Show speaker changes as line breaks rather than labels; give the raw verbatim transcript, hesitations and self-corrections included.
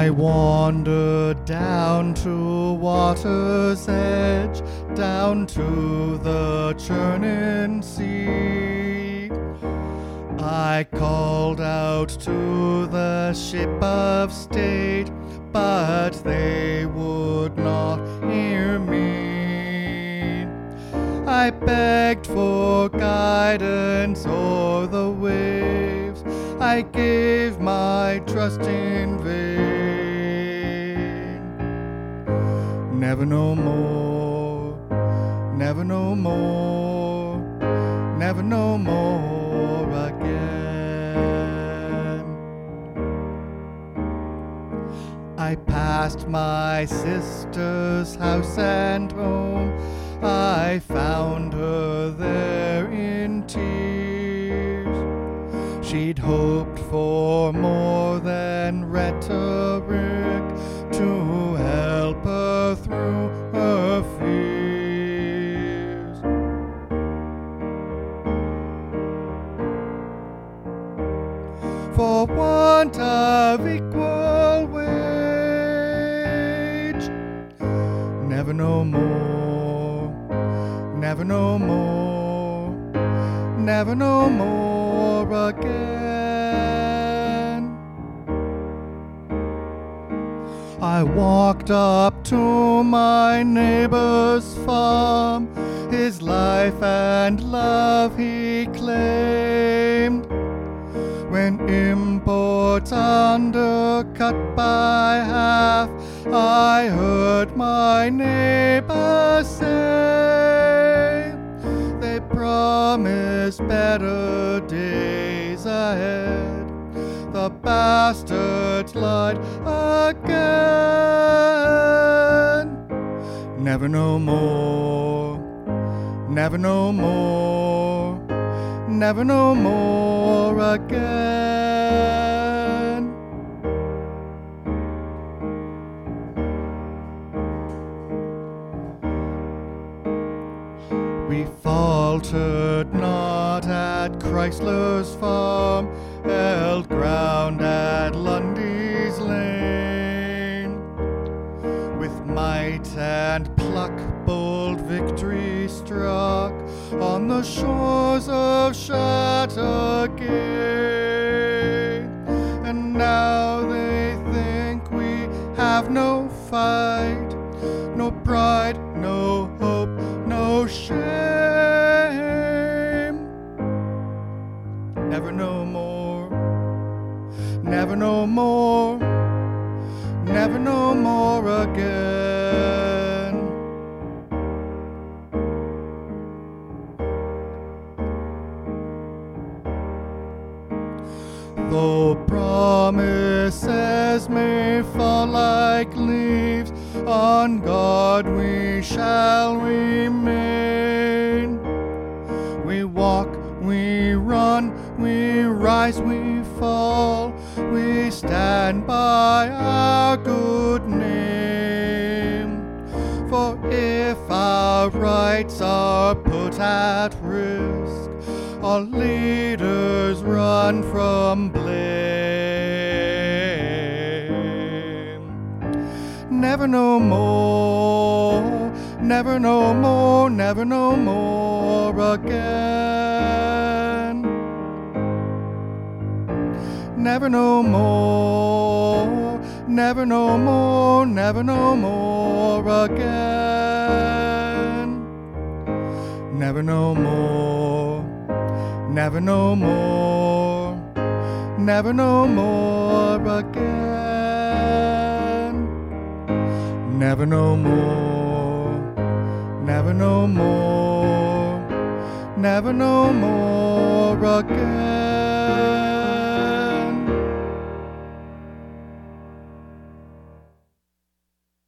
I wandered down to water's edge, down to the churning sea. I called out to the ship of state, but they would not hear me. I begged for guidance o'er the waves, I gave my trust in vain. Never no more, never no more, never no more again. I passed my sister's house and home, I found her there in tears. She'd hoped for more than rhetoric to help her through her fears. For want of equal wage, never no more, never no more, never no more again. I walked up to my neighbor's farm, his life and love he claimed. When imports undercut by half, I heard my neighbor say they promised better days ahead. The bastards lied again. Never no more, never no more, never no more again. We faltered not at Chrysler's farm, held ground at Lundy's Lane. With might and pluck bold victory struck on the shores of Chateauguay. And now they think we have no fight, no pride, no hope, no shame. Never no more, never no more, never no more again. Though promises may fall like leaves, on God we shall remain. We walk, we run, we rise, we fall, we stand by our good name. For if our rights are put at risk, our leaders run from blame. Never no more, never no more, never no more again. Never no more, never no more, never no more again. Never no more, never no more, never no more again. Never no more, never no more, never no more again.